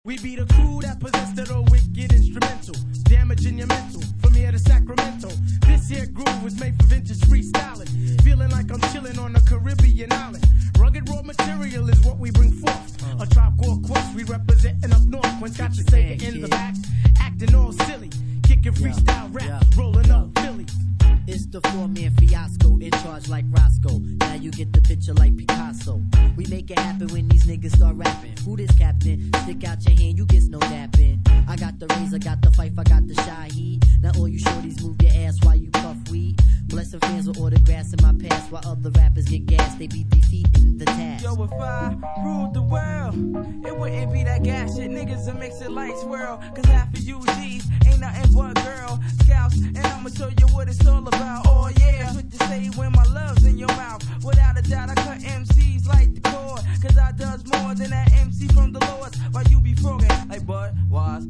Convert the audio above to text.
We be the crew that possess that old wicked instrumental, damaging your mental, from here to Sacramento. This here groove was made for vintage freestyling, feeling like I'm chilling on a Caribbean island. Rugged raw material is what we bring forth, a Tribe Called Quest, we representing up north. When got your Sega in the back, acting all silly, kicking freestyle raps, rolling up Philly. It's the four-man fiasco, in charge like Roscoe. Now you get the picture like Picasso. We make it happen when these niggas start rapping. Who this captain? Stick out your hand, you get no napping. I got the razor, got the fife, I got the Shaheed. Now all you shorties move your ass while you puff weed. Blessing fans with autographs in my past, while other rappers get gas, they be defeating the task. Yo, if I ruled the world, it wouldn't be that gas shit. Niggas will mix it like swirl, cause half of you G's ain't nothing but girl scouts. And I'ma show you what it's all about. Oh yeah, that's what you say when my love's in your mouth. Without a doubt, I cut MCs like the cord, cause I does more than that MC from the Lords. While you be from